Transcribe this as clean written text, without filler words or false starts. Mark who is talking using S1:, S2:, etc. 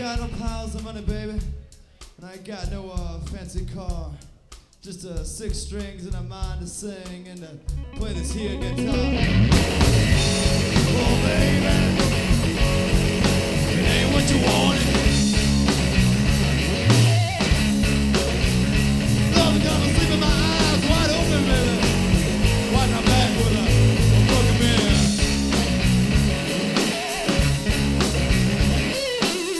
S1: got no piles of money, baby, and I ain't got no fancy car. Just 6 strings and a mind to sing and to play this here guitar. Oh, baby, it ain't what you want.